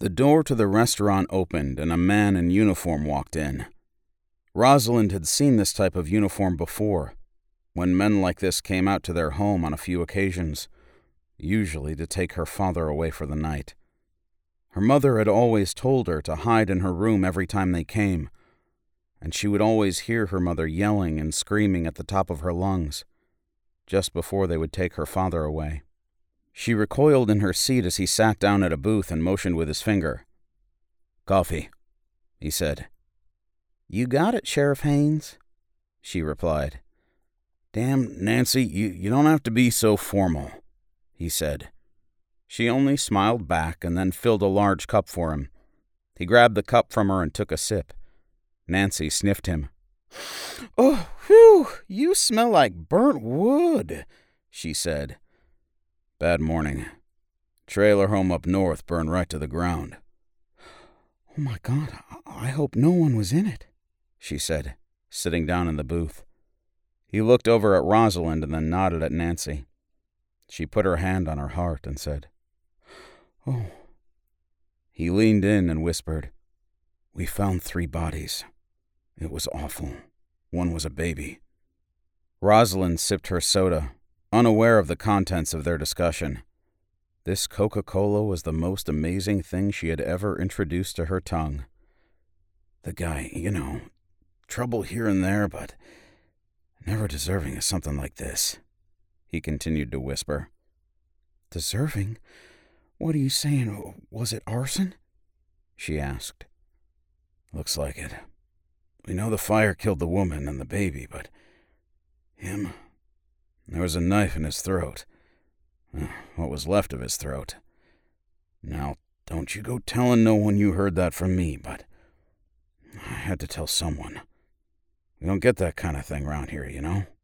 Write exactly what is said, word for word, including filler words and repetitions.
The door to the restaurant opened and a man in uniform walked in. Rosalind had seen this type of uniform before, when men like this came out to their home on a few occasions, usually to take her father away for the night. Her mother had always told her to hide in her room every time they came, and she would always hear her mother yelling and screaming at the top of her lungs, just before they would take her father away. She recoiled in her seat as he sat down at a booth and motioned with his finger. "Coffee," he said. "You got it, Sheriff Haynes," she replied. "Damn, Nancy, you, you don't have to be so formal," he said. She only smiled back and then filled a large cup for him. He grabbed the cup from her and took a sip. Nancy sniffed him. "Oh, whew, you smell like burnt wood," she said. "Bad morning. Trailer home up north burned right to the ground." "Oh my God, I hope no one was in it," she said, sitting down in the booth. He looked over at Rosalind and then nodded at Nancy. She put her hand on her heart and said, "Oh." He leaned in and whispered, "We found three bodies. It was awful. One was a baby." Rosalind sipped her soda, unaware of the contents of their discussion. This Coca-Cola was the most amazing thing she had ever introduced to her tongue. "The guy, you know, trouble here and there, but never deserving of something like this," he continued to whisper. "Deserving? What are you saying? Was it arson?" she asked. "Looks like it. We know the fire killed the woman and the baby, but him... There was a knife in his throat. What was left of his throat. Now, don't you go telling no one you heard that from me, but I had to tell someone. We don't get that kind of thing around here, you know?"